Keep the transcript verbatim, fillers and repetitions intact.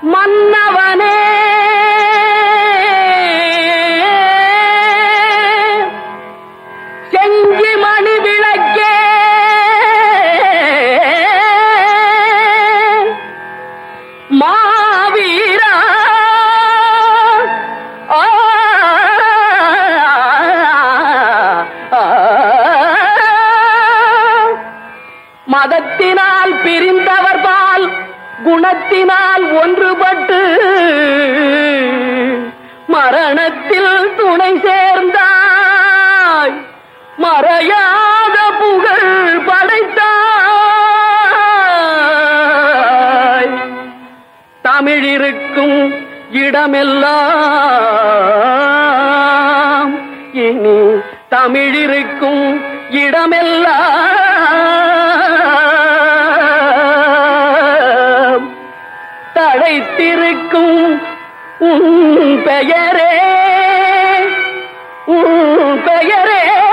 மன்னவனே செஞ்சி மணி விளக்கே மாவீரா மதத்தினால் பிரிந்தவர் பால் குணத்தினால் ஒன்றுபட்டு மரணத்தில் துணை சேர்ந்தாய், மறையாத புகழ் படைத்தாய். தமிழிருக்கும் இடமெல்லாம் இனி தமிழிருக்கும் இடமெல்லாம் தழைத்திருக்கும் உன் பெயரே, உன் பெயரே